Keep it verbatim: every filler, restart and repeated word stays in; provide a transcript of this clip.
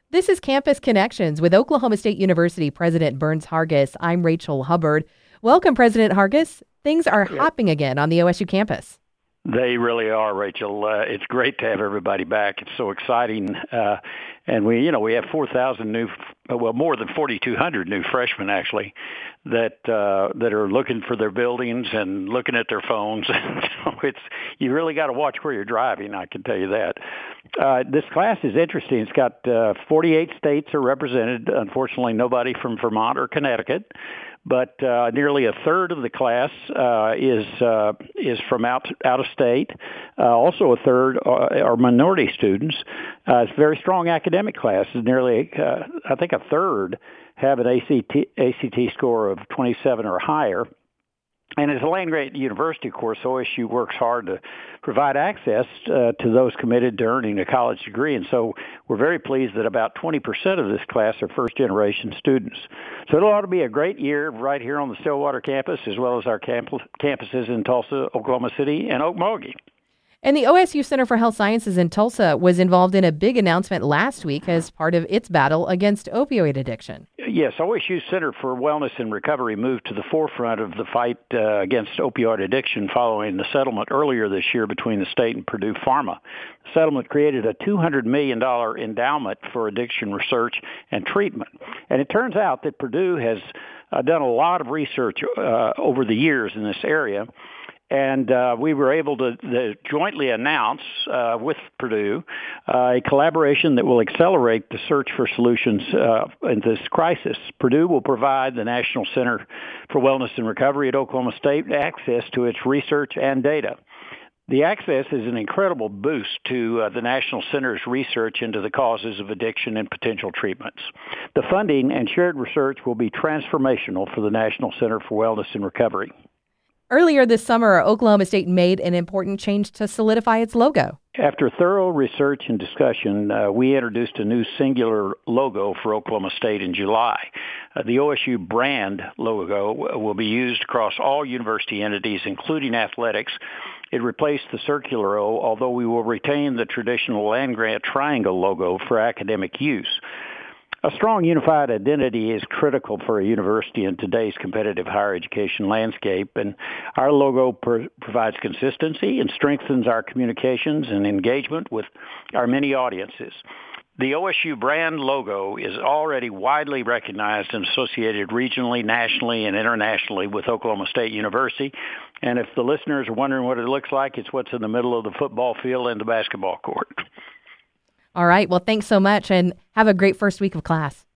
This is Campus Connections with Oklahoma State University President Burns Hargis. I'm Rachel Hubbard. Welcome, President Hargis. Things are Yeah. hopping again on the O S U campus. They really are, Rachel. Uh, it's great to have everybody back. It's so exciting. Uh, and we, you know, we have four thousand new, well, more than forty-two hundred new freshmen, actually, that uh, that are looking for their buildings and looking at their phones. So it's, you really got to watch where you're driving, I can tell you that. Uh, this class is interesting. It's got uh, forty-eight states are represented. Unfortunately, nobody from Vermont or Connecticut. But uh, nearly a third of the class uh, is uh, is from out out of state. Uh, also, a third are, are minority students. Uh, it's a very strong academic class. It's nearly, uh, I think, a third have an A C T A C T score of twenty-seven or higher. And as a land-grant university, of course, O S U works hard to provide access uh, to those committed to earning a college degree. And so we're very pleased that about twenty percent of this class are first-generation students. So it ought to be a great year right here on the Stillwater campus, as well as our camp- campuses in Tulsa, Oklahoma City, and Okmulgee. And the O S U Center for Health Sciences in Tulsa was involved in a big announcement last week as part of its battle against opioid addiction. Yes, O S U Center for Wellness and Recovery moved to the forefront of the fight uh, against opioid addiction following the settlement earlier this year between the state and Purdue Pharma. The settlement created a two hundred million dollars endowment for addiction research and treatment. And it turns out that Purdue has uh, done a lot of research uh, over the years in this area. And uh, we were able to, to jointly announce uh, with Purdue uh, a collaboration that will accelerate the search for solutions uh, in this crisis. Purdue will provide the National Center for Wellness and Recovery at Oklahoma State access to its research and data. The access is an incredible boost to uh, the National Center's research into the causes of addiction and potential treatments. The funding and shared research will be transformational for the National Center for Wellness and Recovery. Earlier this summer, Oklahoma State made an important change to solidify its logo. After thorough research and discussion, uh, we introduced a new singular logo for Oklahoma State in July. Uh, the O S U brand logo will be used across all university entities, including athletics. It replaced the circular O, although we will retain the traditional land-grant triangle logo for academic use. A strong unified identity is critical for a university in today's competitive higher education landscape, and our logo per- provides consistency and strengthens our communications and engagement with our many audiences. The O S U brand logo is already widely recognized and associated regionally, nationally, and internationally with Oklahoma State University. And if the listeners are wondering what it looks like, it's what's in the middle of the football field and the basketball court. All right. Well, thanks so much, and have a great first week of class.